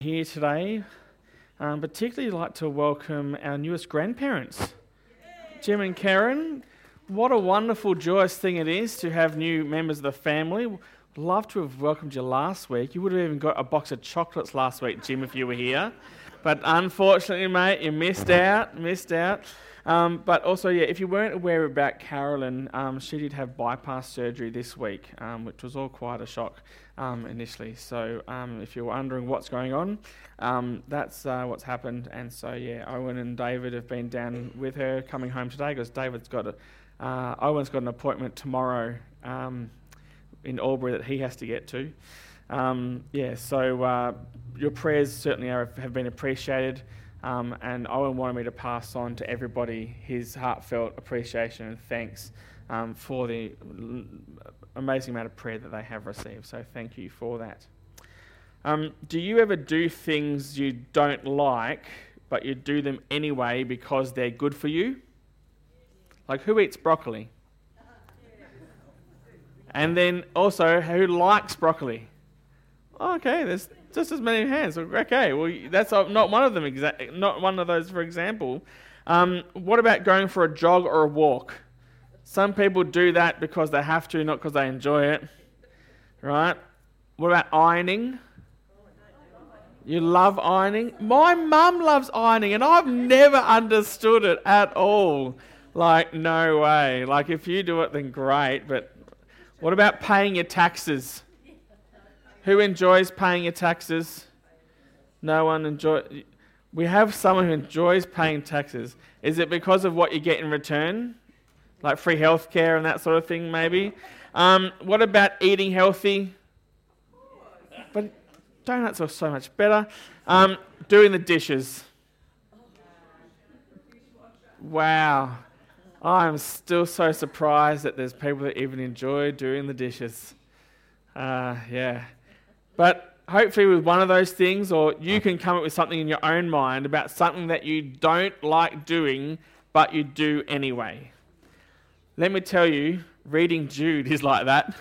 Here today, particularly like to welcome our newest grandparents, Jim and Karen. What a wonderful, joyous thing it is to have new members of the family. Love to have welcomed you last week. You would have even got a box of chocolates last week, Jim, if you were here. But unfortunately, mate, you missed out. But also, if you weren't aware about Carolyn, she did have bypass surgery this week, which was all quite a shock initially. So if you're wondering what's going on, that's what's happened. And so, Owen and David have been down with her coming home today because Owen's got an appointment tomorrow in Albury that he has to get to. So your prayers certainly have been appreciated. And Owen wanted me to pass on to everybody his heartfelt appreciation and thanks for the amazing amount of prayer that they have received. So thank you for that. Do you ever do things you don't like, but you do them anyway because they're good for you? Like, who eats broccoli? And then also, who likes broccoli? Okay, there's just as many hands. Okay, well, that's not one of them. Not one of those, for example. What about going for a jog or a walk? Some people do that because they have to, not because they enjoy it. Right? What about ironing? You love ironing? My mum loves ironing, and I've never understood it at all. Like, no way. Like, if you do it, then great. But what about paying your taxes? Who enjoys paying your taxes? No one enjoys. We have someone who enjoys paying taxes. Is it because of what you get in return? Like free healthcare and that sort of thing, maybe? What about eating healthy? But donuts are so much better. Doing the dishes. Wow. I'm still so surprised that there's people that even enjoy doing the dishes. But hopefully with one of those things, or you can come up with something in your own mind about something that you don't like doing, but you do anyway. Let me tell you, reading Jude is like that.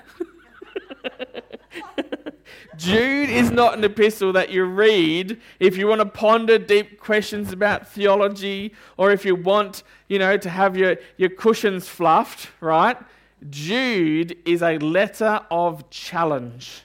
Jude is not an epistle that you read if you want to ponder deep questions about theology, or if you want, to have your cushions fluffed, right? Jude is a letter of challenge.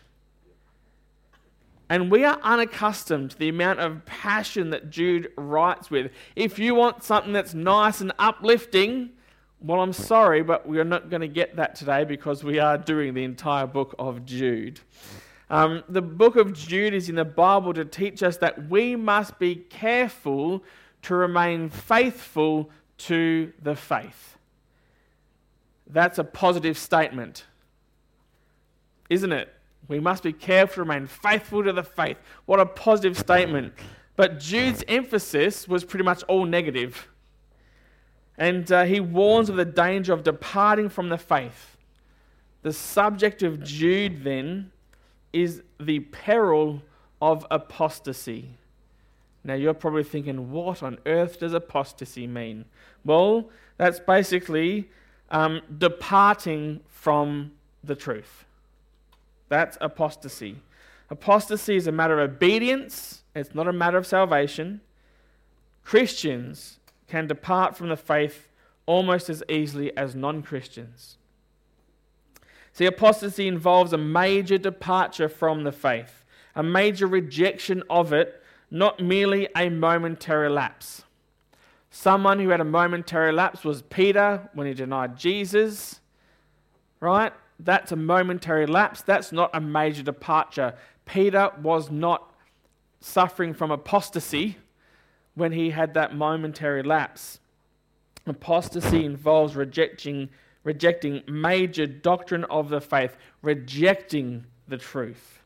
And we are unaccustomed to the amount of passion that Jude writes with. If you want something that's nice and uplifting, well, I'm sorry, but we're not going to get that today because we are doing the entire book of Jude. The book of Jude is in the Bible to teach us that we must be careful to remain faithful to the faith. That's a positive statement, isn't it? We must be careful to remain faithful to the faith. What a positive statement. But Jude's emphasis was pretty much all negative. And he warns of the danger of departing from the faith. The subject of Jude then is the peril of apostasy. Now you're probably thinking, what on earth does apostasy mean? Well, that's basically departing from the truth. That's apostasy. Apostasy is a matter of obedience. It's not a matter of salvation. Christians can depart from the faith almost as easily as non-Christians. See, apostasy involves a major departure from the faith, a major rejection of it, not merely a momentary lapse. Someone who had a momentary lapse was Peter when he denied Jesus, right? That's a momentary lapse. That's not a major departure. Peter was not suffering from apostasy when he had that momentary lapse. Apostasy involves rejecting major doctrine of the faith, rejecting the truth.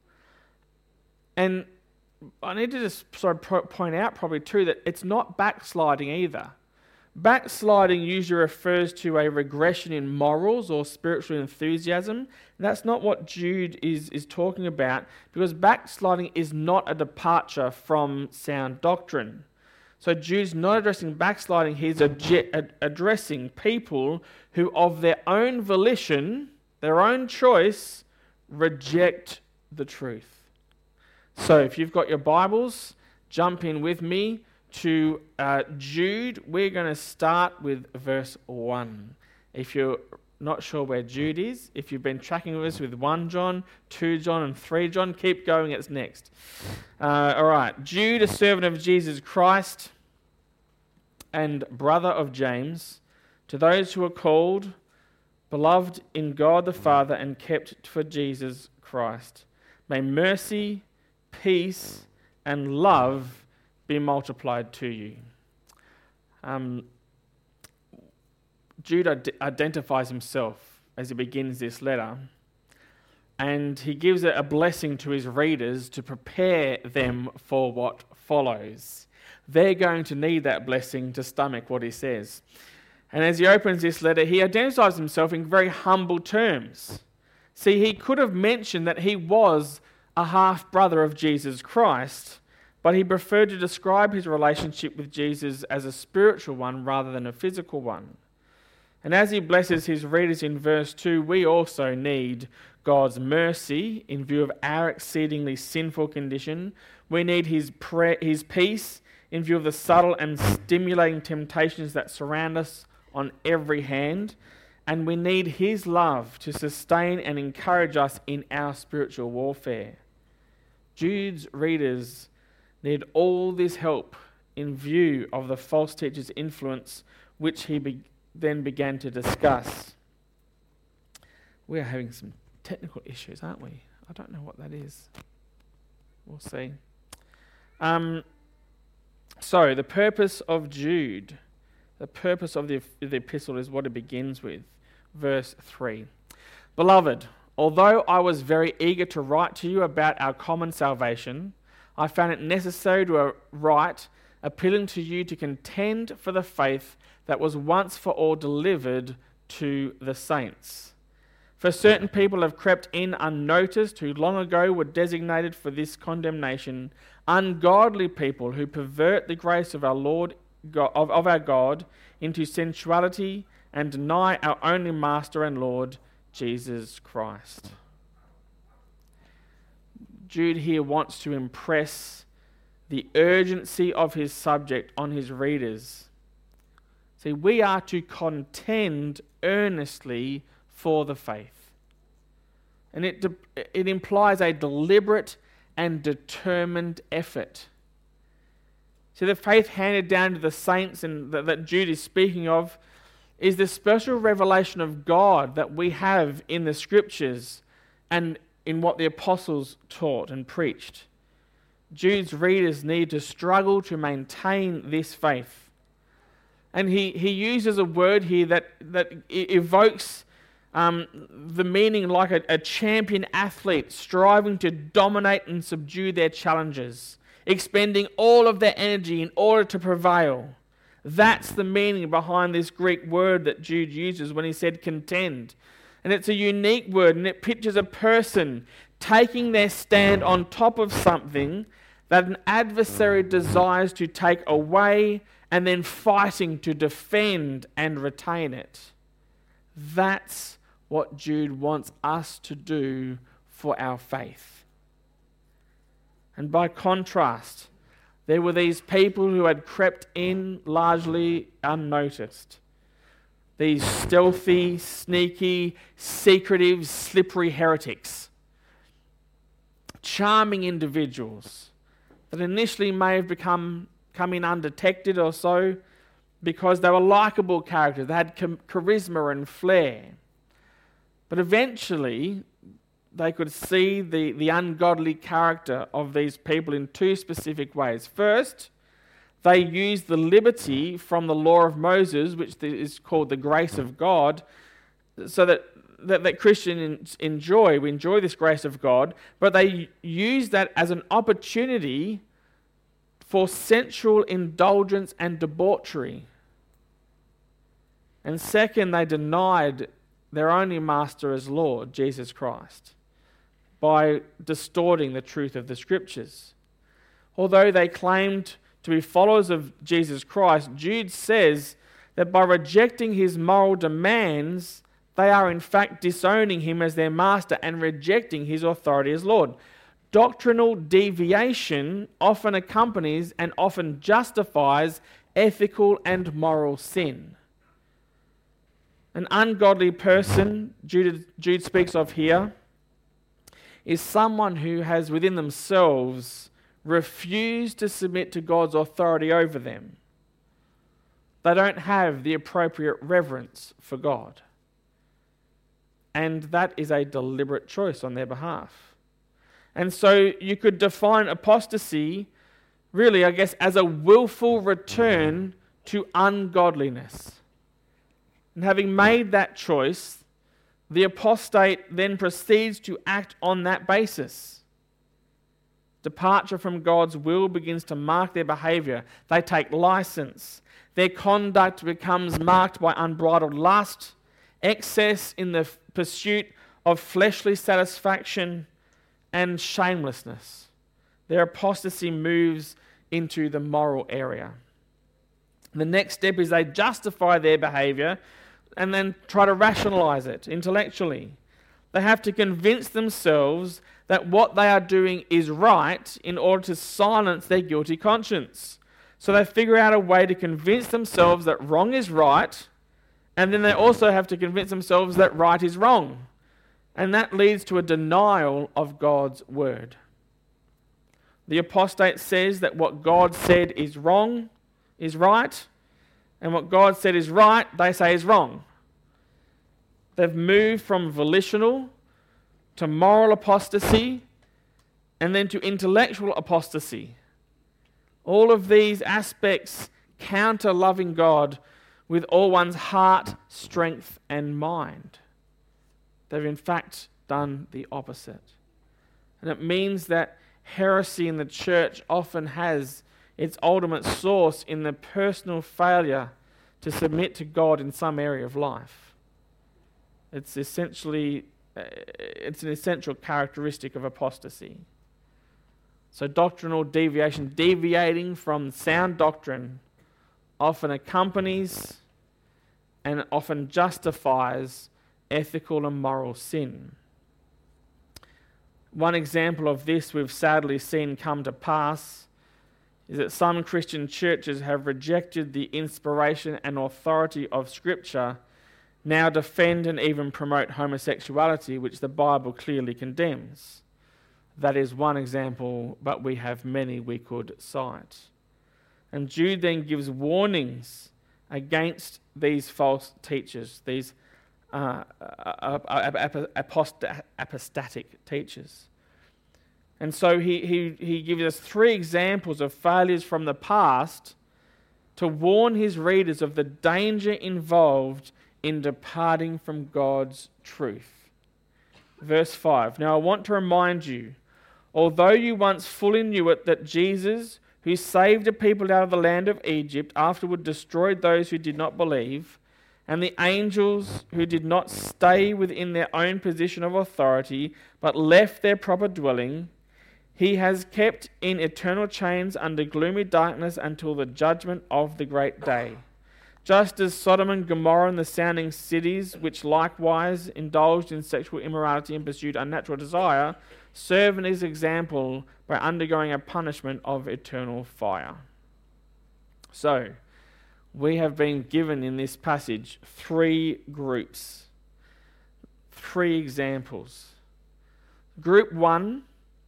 And I need to just point out probably too that it's not backsliding either. Backsliding usually refers to a regression in morals or spiritual enthusiasm. And that's not what Jude is talking about, because backsliding is not a departure from sound doctrine. So Jude's not addressing backsliding, he's addressing people who of their own volition, their own choice, reject the truth. So if you've got your Bibles, jump in with me to Jude. We're going to start with verse 1. If you're not sure where Jude is, if you've been tracking with us with 1 John, 2 John and 3 John, keep going, it's next. All right, Jude, a servant of Jesus Christ and brother of James, to those who are called, beloved in God the Father and kept for Jesus Christ, may mercy, peace and love be multiplied to you. Jude identifies himself as he begins this letter, and he gives a blessing to his readers to prepare them for what follows. They're going to need that blessing to stomach what he says. And as he opens this letter, he identifies himself in very humble terms. See, he could have mentioned that he was a half-brother of Jesus Christ, but he preferred to describe his relationship with Jesus as a spiritual one rather than a physical one. And as he blesses his readers in verse 2, we also need God's mercy in view of our exceedingly sinful condition. We need his peace in view of the subtle and stimulating temptations that surround us on every hand. And we need his love to sustain and encourage us in our spiritual warfare. Jude's readers need all this help in view of the false teacher's influence, which he then began to discuss. We're having some technical issues, aren't we? I don't know what that is. We'll see. So, the purpose of Jude, the purpose of the epistle is what it begins with. Verse 3. Beloved, although I was very eager to write to you about our common salvation, I found it necessary to write, appealing to you to contend for the faith that was once for all delivered to the saints. For certain people have crept in unnoticed, who long ago were designated for this condemnation, ungodly people who pervert the grace of our Lord, of our God, into sensuality and deny our only Master and Lord, Jesus Christ. Jude here wants to impress the urgency of his subject on his readers. See, we are to contend earnestly for the faith. And it implies a deliberate and determined effort. See, the faith handed down to the saints and that Jude is speaking of is the special revelation of God that we have in the Scriptures and in what the apostles taught and preached. Jude's readers need to struggle to maintain this faith. And he uses a word here that evokes the meaning like a champion athlete striving to dominate and subdue their challenges, expending all of their energy in order to prevail. That's the meaning behind this Greek word that Jude uses when he said contend. And it's a unique word, and it pictures a person taking their stand on top of something that an adversary desires to take away and then fighting to defend and retain it. That's what Jude wants us to do for our faith. And by contrast, there were these people who had crept in largely unnoticed. These stealthy, sneaky, secretive, slippery heretics. Charming individuals that initially may have come in undetected or so because they were likable characters. They had charisma and flair. But eventually, they could see the ungodly character of these people in two specific ways. First, they used the liberty from the law of Moses, which is called the grace of God, so that Christians enjoy. We enjoy this grace of God, but they use that as an opportunity for sensual indulgence and debauchery. And second, they denied their only Master as Lord, Jesus Christ, by distorting the truth of the Scriptures. Although they claimed to be followers of Jesus Christ, Jude says that by rejecting his moral demands, they are in fact disowning him as their Master and rejecting his authority as Lord. Doctrinal deviation often accompanies and often justifies ethical and moral sin. An ungodly person, Jude speaks of here, is someone who has within themselves refused to submit to God's authority over them. They don't have the appropriate reverence for God. And that is a deliberate choice on their behalf. And so you could define apostasy, really, I guess, as a willful return to ungodliness. And having made that choice, the apostate then proceeds to act on that basis. Departure from God's will begins to mark their behavior. They take license. Their conduct becomes marked by unbridled lust, excess in the pursuit of fleshly satisfaction, and shamelessness. Their apostasy moves into the moral area. The next step is they justify their behavior and then try to rationalize it intellectually. They have to convince themselves that what they are doing is right in order to silence their guilty conscience. So they figure out a way to convince themselves that wrong is right, and then they also have to convince themselves that right is wrong. And that leads to a denial of God's word. The apostate says that what God said is wrong, is right, and what God said is right, they say is wrong. They've moved from volitional to moral apostasy and then to intellectual apostasy. All of these aspects counter loving God with all one's heart, strength, and mind. They've in fact done the opposite. And it means that heresy in the church often has its ultimate source in the personal failure to submit to God in some area of life. It's an essential characteristic of apostasy. So doctrinal deviation, deviating from sound doctrine, often accompanies and often justifies ethical and moral sin. One example of this we've sadly seen come to pass is that some Christian churches have rejected the inspiration and authority of Scripture, now defend and even promote homosexuality, which the Bible clearly condemns. That is one example, but we have many we could cite. And Jude then gives warnings against these false teachers, these apostatic teachers. And so he gives us 3 examples of failures from the past to warn his readers of the danger involved in departing from God's truth. Verse 5, now I want to remind you, although you once fully knew it, that Jesus, who saved a people out of the land of Egypt, afterward destroyed those who did not believe, and the angels who did not stay within their own position of authority, but left their proper dwelling, he has kept in eternal chains under gloomy darkness until the judgment of the great day. Just as Sodom and Gomorrah and the surrounding cities, which likewise indulged in sexual immorality and pursued unnatural desire, serve as an example by undergoing a punishment of eternal fire. So, we have been given in this passage 3 groups, 3 examples. Group 1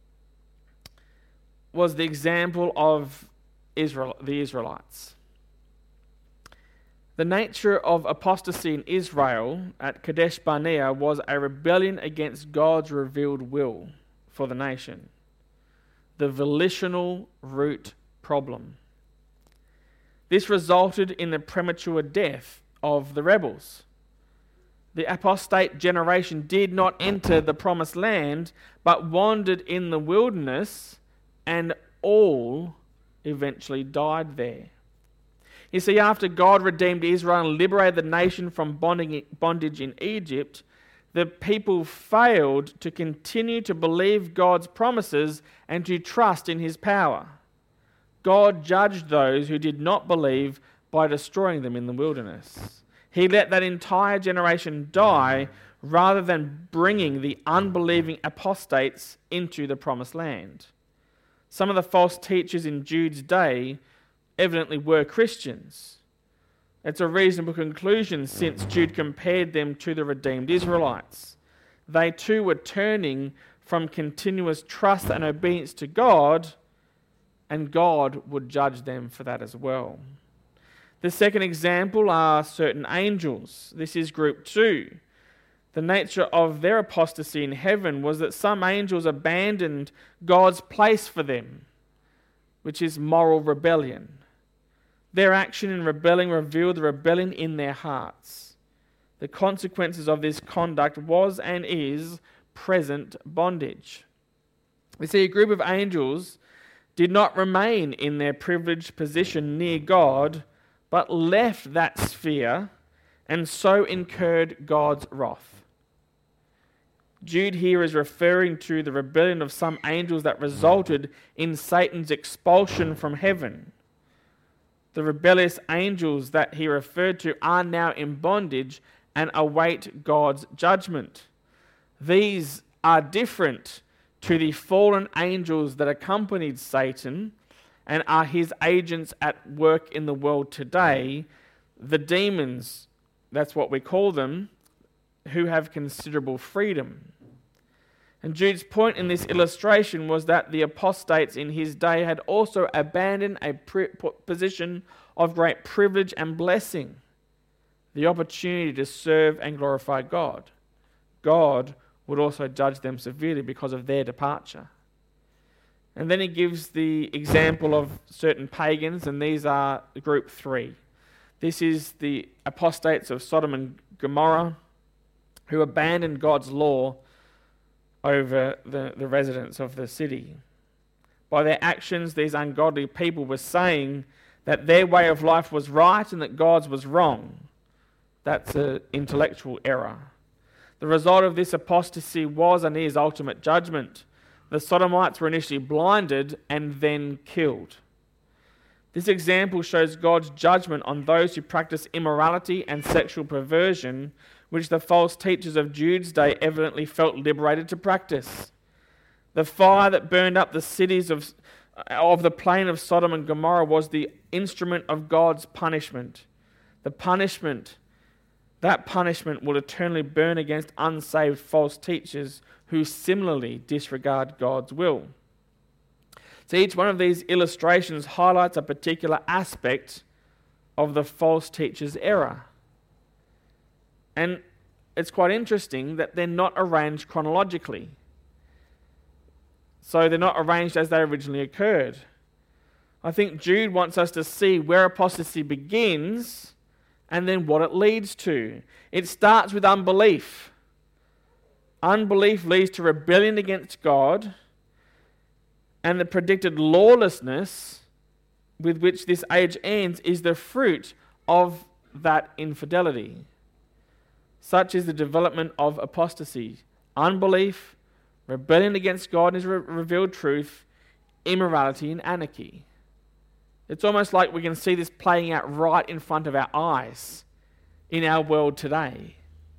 was the example of the Israelites. The nature of apostasy in Israel at Kadesh Barnea was a rebellion against God's revealed will for the nation. The volitional root problem. This resulted in the premature death of the rebels. The apostate generation did not enter the promised land, but wandered in the wilderness, and all eventually died there. You see, after God redeemed Israel and liberated the nation from bondage in Egypt, the people failed to continue to believe God's promises and to trust in his power. God judged those who did not believe by destroying them in the wilderness. He let that entire generation die rather than bringing the unbelieving apostates into the promised land. Some of the false teachers in Jude's day evidently were Christians. It's a reasonable conclusion since Jude compared them to the redeemed Israelites. They too were turning from continuous trust and obedience to God, and God would judge them for that as well. The second example are certain angels. This is group 2. The nature of their apostasy in heaven was that some angels abandoned God's place for them, which is moral rebellion. Their action in rebelling revealed the rebellion in their hearts. The consequences of this conduct was and is present bondage. We see a group of angels did not remain in their privileged position near God, but left that sphere and so incurred God's wrath. Jude here is referring to the rebellion of some angels that resulted in Satan's expulsion from heaven. The rebellious angels that he referred to are now in bondage and await God's judgment. These are different to the fallen angels that accompanied Satan and are his agents at work in the world today, the demons, that's what we call them, who have considerable freedom. And Jude's point in this illustration was that the apostates in his day had also abandoned a position of great privilege and blessing, the opportunity to serve and glorify God. God would also judge them severely because of their departure. And then he gives the example of certain pagans, and these are group 3. This is the apostates of Sodom and Gomorrah who abandoned God's law over the residents of the city. By their actions, these ungodly people were saying that their way of life was right and that God's was wrong. That's an intellectual error. The result of this apostasy was and is ultimate judgment. The Sodomites were initially blinded and then killed. This example shows God's judgment on those who practice immorality and sexual perversion, which the false teachers of Jude's day evidently felt liberated to practice. The fire that burned up the cities of the plain of Sodom and Gomorrah was the instrument of God's punishment. That punishment will eternally burn against unsaved false teachers who similarly disregard God's will. So each one of these illustrations highlights a particular aspect of the false teacher's error. And it's quite interesting that they're not arranged chronologically. So they're not arranged as they originally occurred. I think Jude wants us to see where apostasy begins and then what it leads to. It starts with unbelief. Unbelief leads to rebellion against God, and the predicted lawlessness with which this age ends is the fruit of that infidelity. Such is the development of apostasy. Unbelief, rebellion against God and His revealed truth, immorality and anarchy. It's almost like we can see this playing out right in front of our eyes in our world today.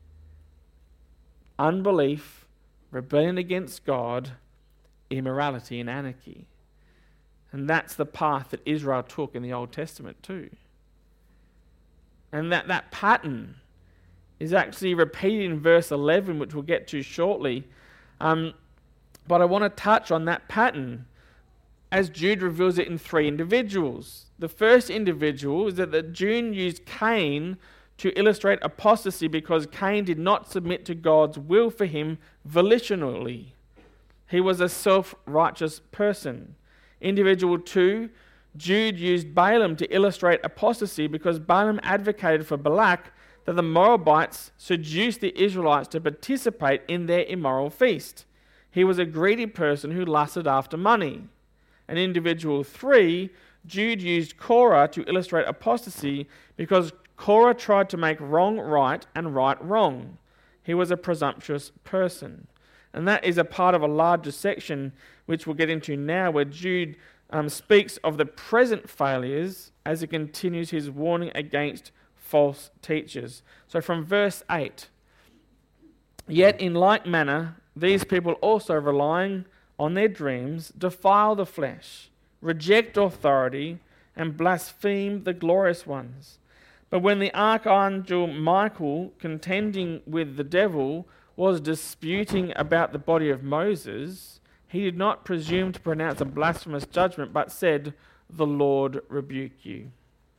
Unbelief, rebellion against God, immorality and anarchy. And that's the path that Israel took in the Old Testament too. And that pattern is actually repeated in verse 11, which we'll get to shortly. But I want to touch on that pattern as Jude reveals it in 3 individuals. The first individual is that Jude used Cain to illustrate apostasy because Cain did not submit to God's will for him volitionally. He was a self-righteous person. Individual 2, Jude used Balaam to illustrate apostasy because Balaam advocated for Balak that the Moabites seduced the Israelites to participate in their immoral feast. He was a greedy person who lusted after money. And individual 3, Jude used Korah to illustrate apostasy because Korah tried to make wrong right and right wrong. He was a presumptuous person. And that is a part of a larger section which we'll get into now, where Jude speaks of the present failures as he continues his warning against false teachers. So from verse 8, Yet in like manner, these people also relying on their dreams defile the flesh, reject authority, and blaspheme the glorious ones. But when the archangel Michael, contending with the devil, was disputing about the body of Moses, he did not presume to pronounce a blasphemous judgment, but said, "The Lord rebuke you."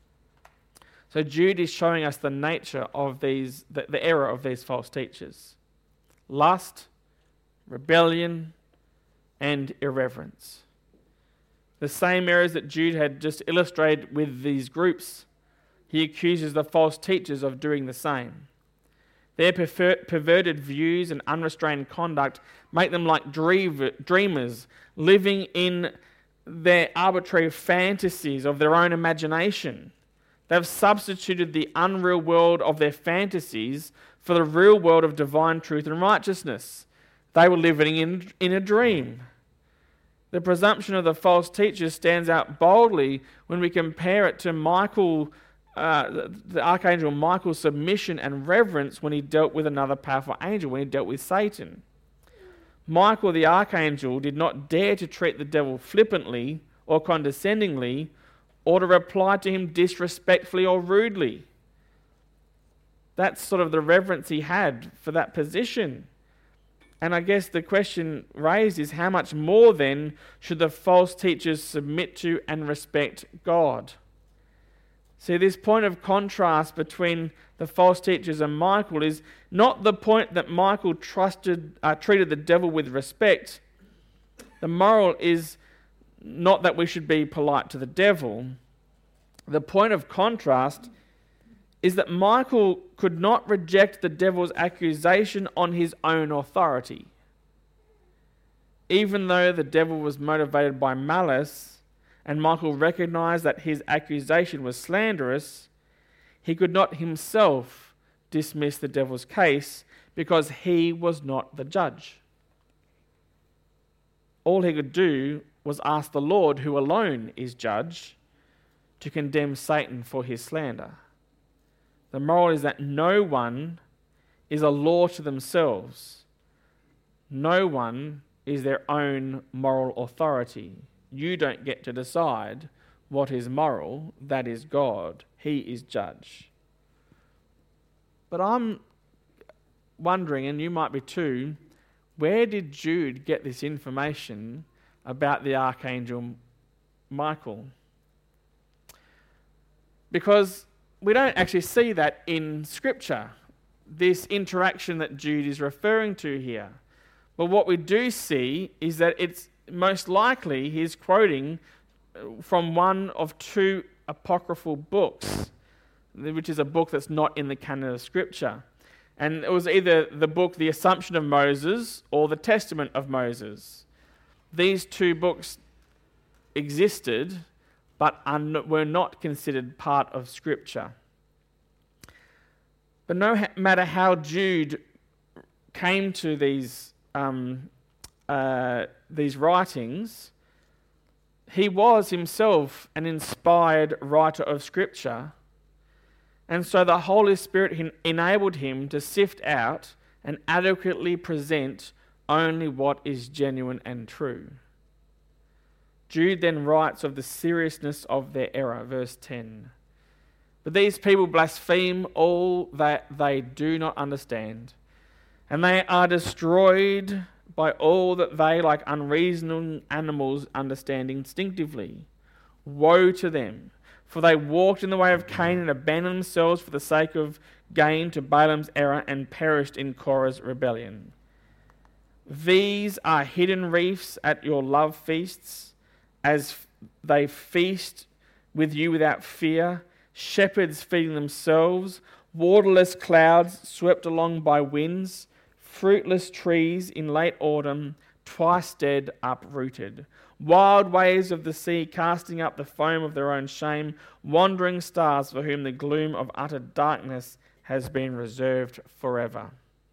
So Jude is showing us the nature of the error of these false teachers. Lust, rebellion, and irreverence. The same errors that Jude had just illustrated with these groups, he accuses the false teachers of doing the same. Their perverted views and unrestrained conduct make them like dreamers, living in their arbitrary fantasies of their own imagination. They've substituted the unreal world of their fantasies for the real world of divine truth and righteousness. They were living in a dream. The presumption of the false teachers stands out boldly when we compare it to Michael, the archangel Michael's submission and reverence when he dealt with another powerful angel, when he dealt with Satan. Michael the archangel did not dare to treat the devil flippantly or condescendingly, or to reply to him disrespectfully or rudely. That's sort of the reverence he had for that position. And I guess the question raised is, how much more then should the false teachers submit to and respect God? See, this point of contrast between the false teachers and Michael is not the point that Michael treated the devil with respect. The moral is not that we should be polite to the devil. The point of contrast is that Michael could not reject the devil's accusation on his own authority. Even though the devil was motivated by malice, and Michael recognized that his accusation was slanderous, he could not himself dismiss the devil's case because he was not the judge. All he could do was ask the Lord, who alone is judge, to condemn Satan for his slander. The moral is that no one is a law to themselves. No one is their own moral authority. You don't get to decide what is moral. That is God. He is judge. But I'm wondering, and you might be too, where did Jude get this information about the archangel Michael? Because we don't actually see that in Scripture, this interaction that Jude is referring to here. But what we do see is that it's most likely he's quoting from one of two apocryphal books, which is a book that's not in the canon of Scripture. And it was either the book The Assumption of Moses or The Testament of Moses. These two books existed, but were not considered part of Scripture. But no matter how Jude came to these writings, he was himself an inspired writer of Scripture, and so the Holy Spirit enabled him to sift out and adequately present only what is genuine and true. Jude then writes of the seriousness of their error, verse 10. But these people blaspheme all that they do not understand, and they are destroyed by all that they, like unreasoning animals, understand instinctively. Woe to them, for they walked in the way of Cain and abandoned themselves for the sake of gain to Balaam's error and perished in Korah's rebellion. These are hidden reefs at your love feasts, as they feast with you without fear, shepherds feeding themselves, waterless clouds swept along by winds, fruitless trees in late autumn, twice dead, uprooted, wild waves of the sea casting up the foam of their own shame, wandering stars for whom the gloom of utter darkness has been reserved forever.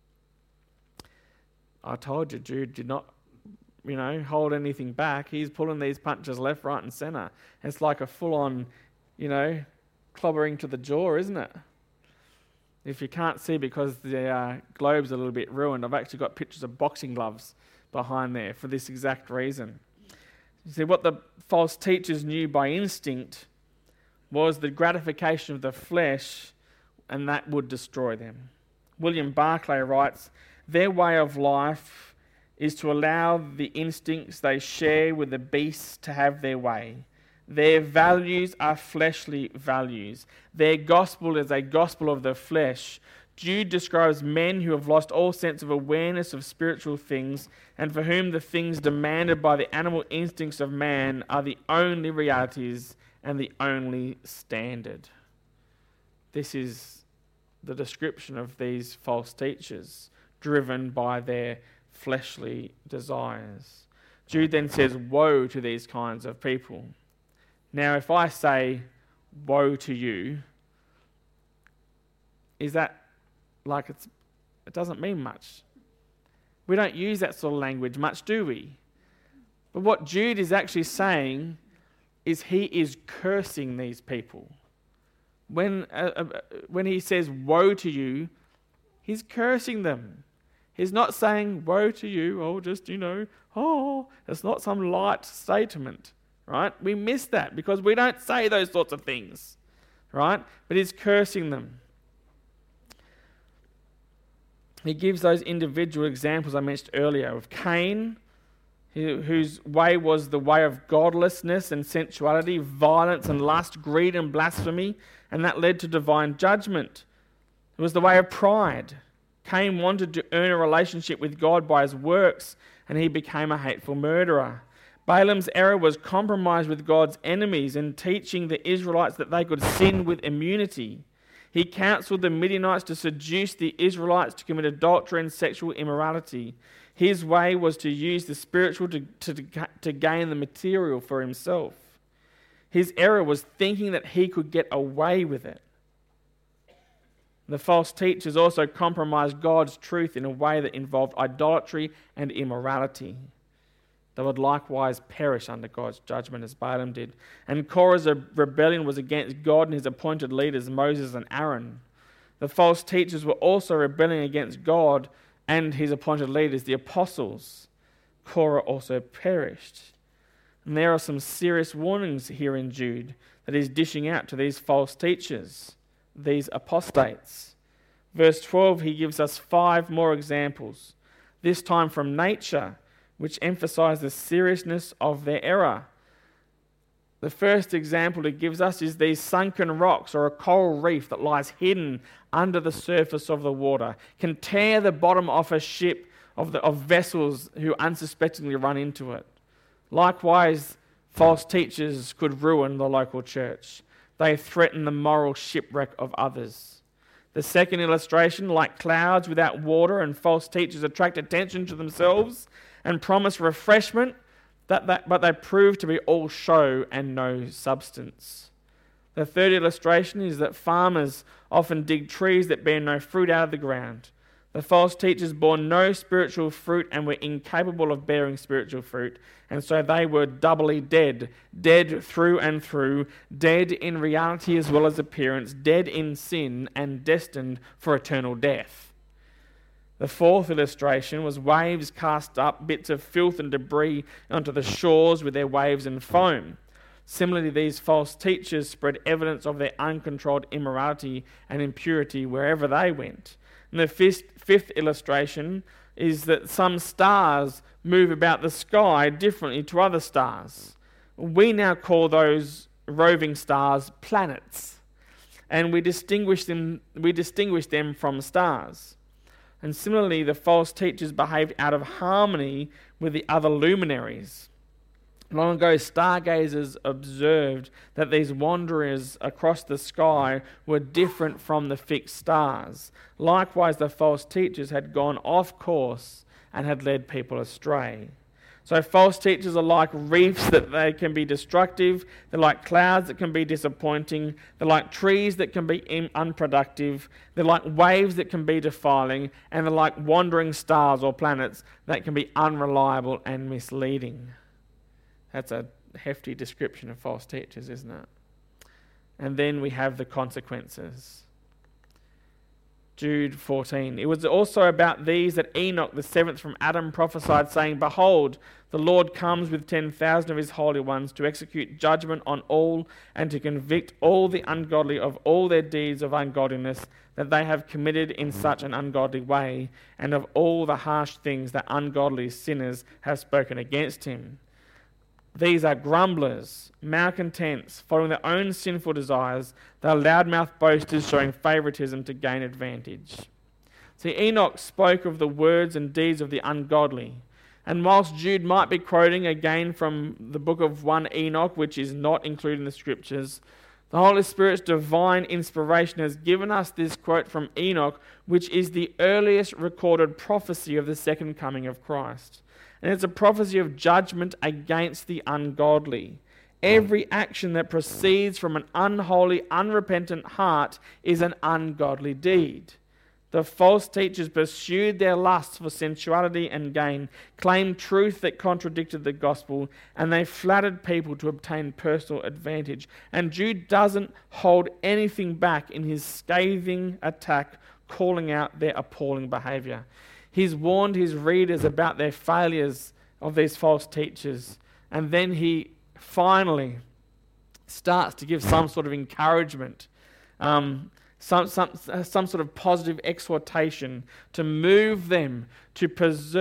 I told you, Jude did not hold anything back. He's pulling these punches left, right, and centre. It's like a full-on, clobbering to the jaw, isn't it? If you can't see because the globe's a little bit ruined, I've actually got pictures of boxing gloves behind there for this exact reason. You see, what the false teachers knew by instinct was the gratification of the flesh, and that would destroy them. William Barclay writes, "Their way of life is to allow the instincts they share with the beasts to have their way. Their values are fleshly values. Their gospel is a gospel of the flesh." Jude describes men who have lost all sense of awareness of spiritual things and for whom the things demanded by the animal instincts of man are the only realities and the only standard. This is the description of these false teachers, driven by their fleshly desires. Jude then says, woe to these kinds of people. Now, if I say, woe to you, is that like it doesn't mean much? We don't use that sort of language much, do we? But what Jude is actually saying is he is cursing these people. When he says, woe to you, he's cursing them. He's not saying, woe to you, it's not some light statement, right? We miss that because we don't say those sorts of things, right? But he's cursing them. He gives those individual examples I mentioned earlier of Cain, whose way was the way of godlessness and sensuality, violence and lust, greed and blasphemy, and that led to divine judgment. It was the way of pride. Cain wanted to earn a relationship with God by his works, and he became a hateful murderer. Balaam's error was compromise with God's enemies in teaching the Israelites that they could sin with immunity. He counseled the Midianites to seduce the Israelites to commit adultery and sexual immorality. His way was to use the spiritual to gain the material for himself. His error was thinking that he could get away with it. The false teachers also compromised God's truth in a way that involved idolatry and immorality. They would likewise perish under God's judgment as Balaam did. And Korah's rebellion was against God and his appointed leaders, Moses and Aaron. The false teachers were also rebelling against God and his appointed leaders, the apostles. Korah also perished. And there are some serious warnings here in Jude that he's dishing out to these false teachers, these apostates. Verse 12, he gives us 5 more examples, this time from nature, which emphasize the seriousness of their error. The first example it gives us is these sunken rocks or a coral reef that lies hidden under the surface of the water, can tear the bottom off a ship of vessels who unsuspectingly run into it. Likewise, false teachers could ruin the local church. They threaten the moral shipwreck of others. The second illustration, like clouds without water, and false teachers attract attention to themselves and promise refreshment, but they prove to be all show and no substance. The third illustration is that farmers often dig trees that bear no fruit out of the ground. The false teachers bore no spiritual fruit and were incapable of bearing spiritual fruit, and so they were doubly dead, dead through and through, dead in reality as well as appearance, dead in sin and destined for eternal death. The fourth illustration was waves cast up bits of filth and debris onto the shores with their waves and foam. Similarly, these false teachers spread evidence of their uncontrolled immorality and impurity wherever they went. And the fifth illustration is that some stars move about the sky differently to other stars. We now call those roving stars planets, and we distinguish them from stars. And similarly, the false teachers behaved out of harmony with the other luminaries. Long ago, stargazers observed that these wanderers across the sky were different from the fixed stars. Likewise, the false teachers had gone off course and had led people astray. So false teachers are like reefs that they can be destructive. They're like clouds that can be disappointing. They're like trees that can be unproductive. They're like waves that can be defiling. And they're like wandering stars or planets that can be unreliable and misleading. That's a hefty description of false teachers, isn't it? And then we have the consequences. Jude 14. It was also about these that Enoch, the seventh from Adam, prophesied, saying, Behold, the Lord comes with 10,000 of his holy ones to execute judgment on all and to convict all the ungodly of all their deeds of ungodliness that they have committed in such an ungodly way, and of all the harsh things that ungodly sinners have spoken against him. These are grumblers, malcontents, following their own sinful desires. They are loudmouth boasters, showing favoritism to gain advantage. See, Enoch spoke of the words and deeds of the ungodly. And whilst Jude might be quoting again from the book of 1 Enoch, which is not included in the scriptures, the Holy Spirit's divine inspiration has given us this quote from Enoch, which is the earliest recorded prophecy of the second coming of Christ. And it's a prophecy of judgment against the ungodly. Every action that proceeds from an unholy, unrepentant heart is an ungodly deed. The false teachers pursued their lusts for sensuality and gain, claimed truth that contradicted the gospel, and they flattered people to obtain personal advantage. And Jude doesn't hold anything back in his scathing attack, calling out their appalling behavior. He's warned his readers about their failures of these false teachers, and then he finally starts to give some sort of encouragement, some sort of positive exhortation to move them to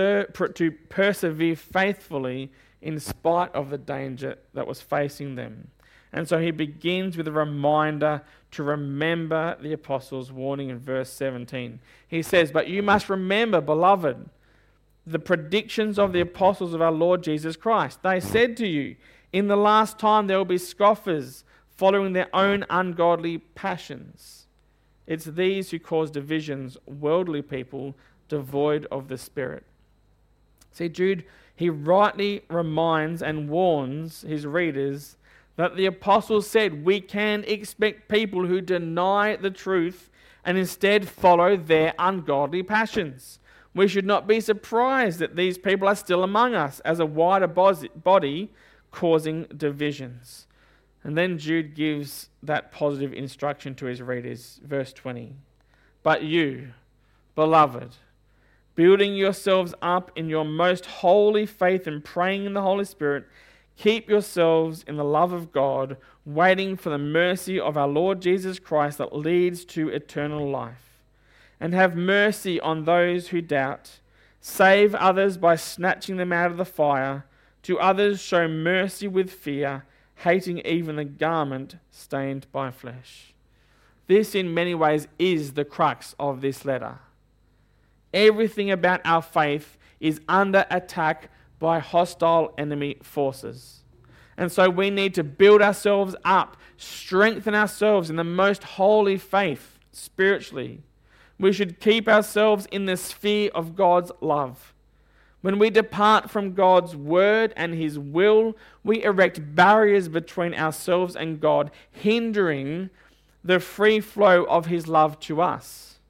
persevere faithfully in spite of the danger that was facing them. And so he begins with a reminder to remember the apostles' warning in verse 17. He says, But you must remember, beloved, the predictions of the apostles of our Lord Jesus Christ. They said to you, in the last time there will be scoffers following their own ungodly passions. It's these who cause divisions, worldly people devoid of the Spirit. See, Jude, he rightly reminds and warns his readers that the apostles said we can expect people who deny the truth and instead follow their ungodly passions. We should not be surprised that these people are still among us as a wider body causing divisions. And then Jude gives that positive instruction to his readers. Verse 20. But you, beloved, building yourselves up in your most holy faith and praying in the Holy Spirit, keep yourselves in the love of God, waiting for the mercy of our Lord Jesus Christ that leads to eternal life. And have mercy on those who doubt. Save others by snatching them out of the fire. To others show mercy with fear, hating even the garment stained by flesh. This in many ways is the crux of this letter. Everything about our faith is under attack by hostile enemy forces. And so we need to build ourselves up, strengthen ourselves in the most holy faith spiritually. We should keep ourselves in the sphere of God's love. When we depart from God's word and his will, we erect barriers between ourselves and God, hindering the free flow of his love to us.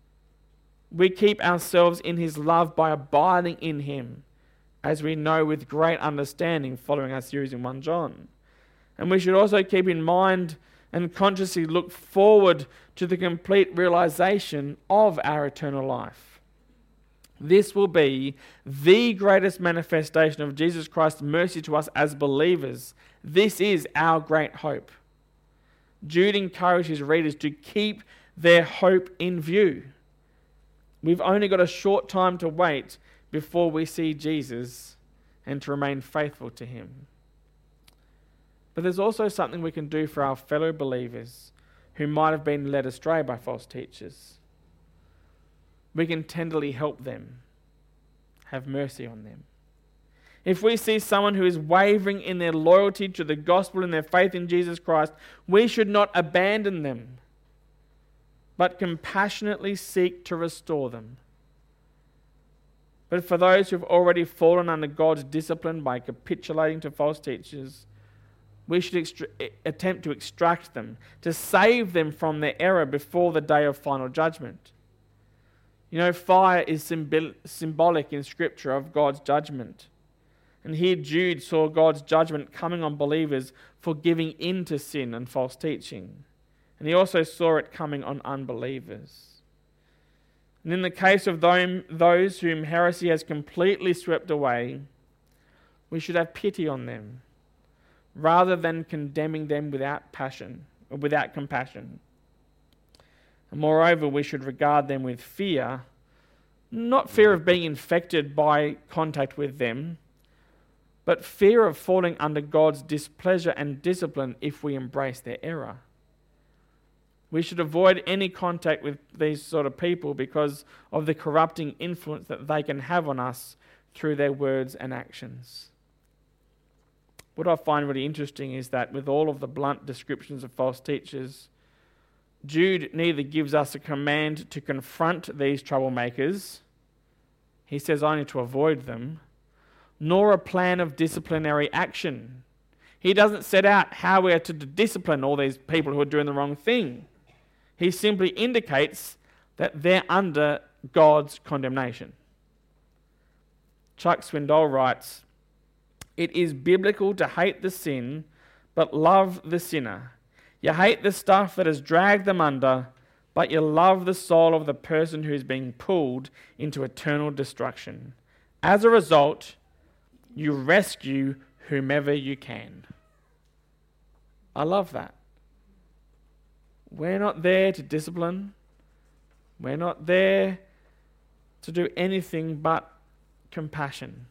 We keep ourselves in his love by abiding in him, as we know with great understanding following our series in 1 John. And we should also keep in mind and consciously look forward to the complete realization of our eternal life. This will be the greatest manifestation of Jesus Christ's mercy to us as believers. This is our great hope. Jude encouraged his readers to keep their hope in view. We've only got a short time to wait before we see Jesus and to remain faithful to him. But there's also something we can do for our fellow believers who might have been led astray by false teachers. We can tenderly help them, have mercy on them. If we see someone who is wavering in their loyalty to the gospel and their faith in Jesus Christ, we should not abandon them, but compassionately seek to restore them. But for those who have already fallen under God's discipline by capitulating to false teachers, we should attempt to extract them, to save them from their error before the day of final judgment. You know, fire is symbolic in Scripture of God's judgment. And here Jude saw God's judgment coming on believers for giving in to sin and false teaching. And he also saw it coming on unbelievers. And in the case of those whom heresy has completely swept away, we should have pity on them, rather than condemning them without compassion. And moreover, we should regard them with fear, not fear of being infected by contact with them, but fear of falling under God's displeasure and discipline if we embrace their error. We should avoid any contact with these sort of people because of the corrupting influence that they can have on us through their words and actions. What I find really interesting is that with all of the blunt descriptions of false teachers, Jude neither gives us a command to confront these troublemakers, he says only to avoid them, nor a plan of disciplinary action. He doesn't set out how we are to discipline all these people who are doing the wrong thing. He simply indicates that they're under God's condemnation. Chuck Swindoll writes, "It is biblical to hate the sin, but love the sinner. You hate the stuff that has dragged them under, but you love the soul of the person who is being pulled into eternal destruction. As a result, you rescue whomever you can." I love that. We're not there to discipline. We're not there to do anything but compassion.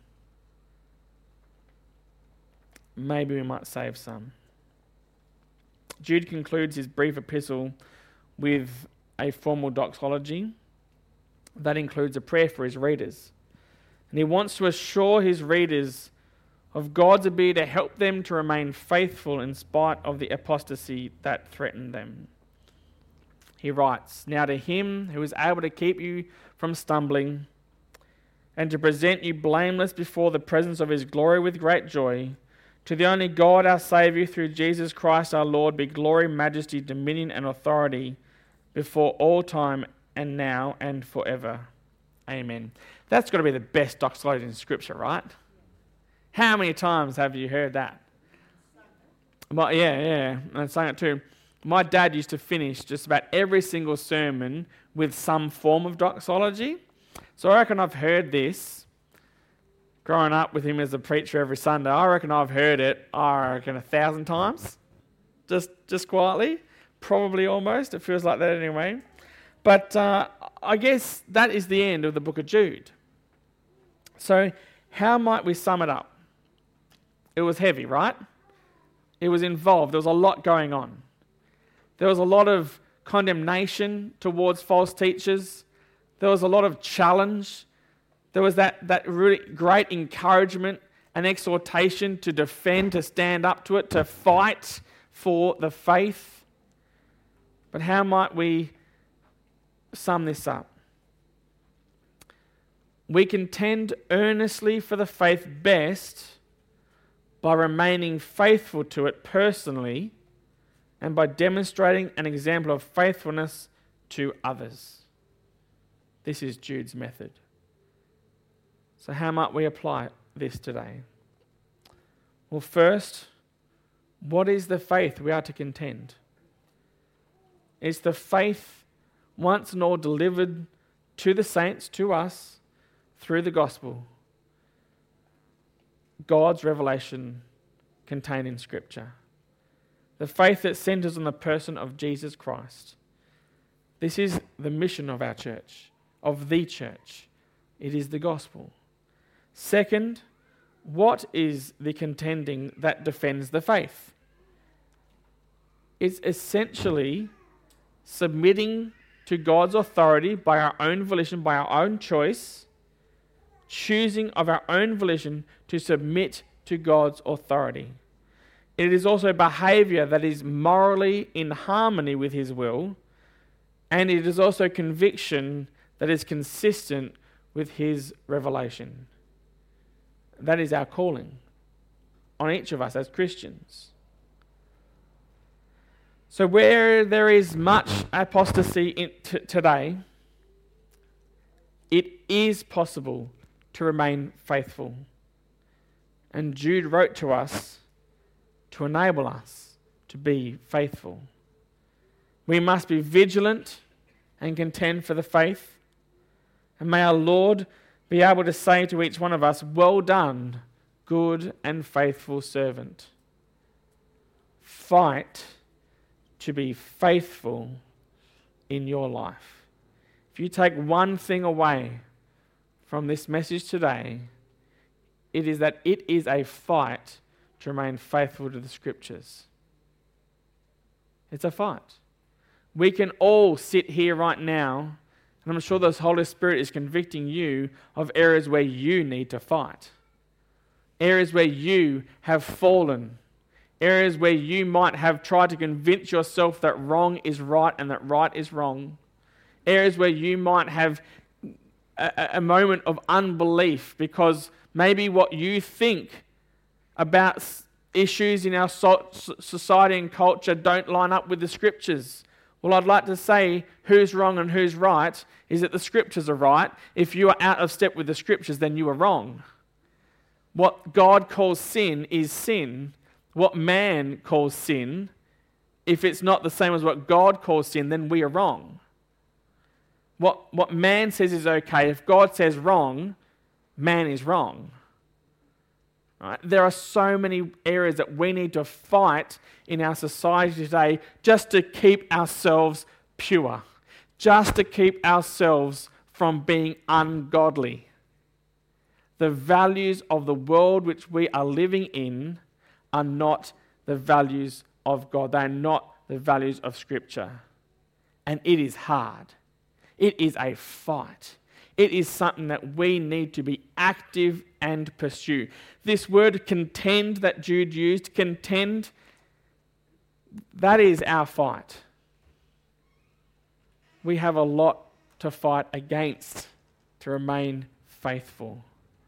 Maybe we might save some. Jude concludes his brief epistle with a formal doxology that includes a prayer for his readers. And he wants to assure his readers of God's ability to help them to remain faithful in spite of the apostasy that threatened them. He writes, "Now to him who is able to keep you from stumbling and to present you blameless before the presence of his glory with great joy, to the only God our Saviour through Jesus Christ our Lord be glory, majesty, dominion and authority before all time and now and forever. Amen." That's got to be the best doxology in Scripture, right? How many times have you heard that? But yeah, and I sang it too. My dad used to finish just about every single sermon with some form of doxology. So I reckon I've heard this. Growing up with him as a preacher every Sunday, I reckon I've heard it, 1,000 times. Just quietly. Probably almost. It feels like that anyway. But I guess that is the end of the book of Jude. So how might we sum it up? It was heavy, right? It was involved. There was a lot going on. There was a lot of condemnation towards false teachers. There was a lot of challenge. There was that really great encouragement and exhortation to defend, to stand up to it, to fight for the faith. But how might we sum this up? We contend earnestly for the faith best by remaining faithful to it personally and by demonstrating an example of faithfulness to others. This is Jude's method. So how might we apply this today? Well, first, what is the faith we are to contend? It's the faith once and all delivered to the saints, to us, through the gospel. God's revelation contained in Scripture. The faith that centers on the person of Jesus Christ. This is the mission of our church, of the church. It is the gospel. Second, what is the contending that defends the faith? It's essentially submitting to God's authority by our own volition, by our own choice, choosing of our own volition to submit to God's authority. It is also behavior that is morally in harmony with His will, and it is also conviction that is consistent with His revelation. That is our calling on each of us as Christians. So where there is much apostasy today, it is possible to remain faithful. And Jude wrote to us to enable us to be faithful. We must be vigilant and contend for the faith. And may our Lord be able to say to each one of us, well done, good and faithful servant. Fight to be faithful in your life. If you take one thing away from this message today, it is that it is a fight to remain faithful to the Scriptures. It's a fight. We can all sit here right now, and I'm sure the Holy Spirit is convicting you of areas where you need to fight. Areas where you have fallen. Areas where you might have tried to convince yourself that wrong is right and that right is wrong. Areas where you might have a moment of unbelief because maybe what you think about issues in our society and culture don't line up with the Scriptures. Well, I'd like to say who's wrong and who's right is that the Scriptures are right. If you are out of step with the Scriptures, then you are wrong. What God calls sin is sin. What man calls sin, if it's not the same as what God calls sin, then we are wrong. What man says is okay, if God says wrong, man is wrong. Right? There are so many areas that we need to fight in our society today just to keep ourselves pure, just to keep ourselves from being ungodly. The values of the world which we are living in are not the values of God. They are not the values of Scripture. And it is hard. It is a fight. It is something that we need to be active and pursue. This word contend that Jude used, contend, that is our fight. We have a lot to fight against to remain faithful.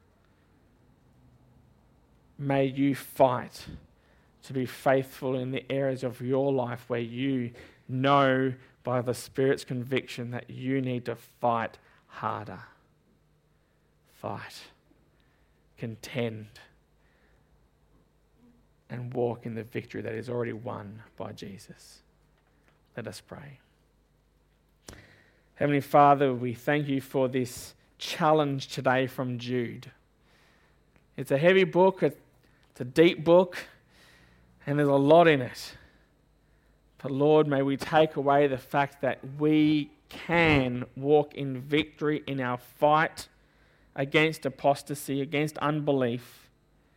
May you fight to be faithful in the areas of your life where you know by the Spirit's conviction that you need to fight harder. Fight, contend, and walk in the victory that is already won by Jesus. Let us pray. Heavenly Father, we thank you for this challenge today from Jude. It's a heavy book, it's a deep book, and there's a lot in it. But Lord, may we take away the fact that we can walk in victory in our fight against apostasy, against unbelief.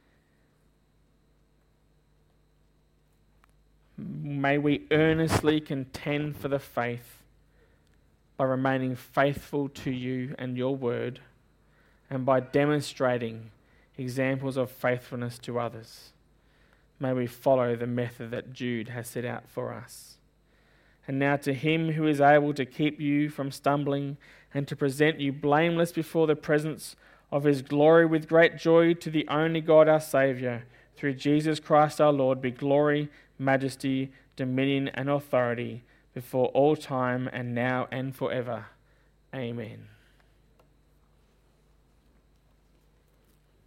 May we earnestly contend for the faith by remaining faithful to you and your word, and by demonstrating examples of faithfulness to others. May we follow the method that Jude has set out for us. And now to him who is able to keep you from stumbling and to present you blameless before the presence of his glory with great joy, to the only God our Saviour, through Jesus Christ our Lord, be glory, majesty, dominion and authority before all time and now and forever. Amen.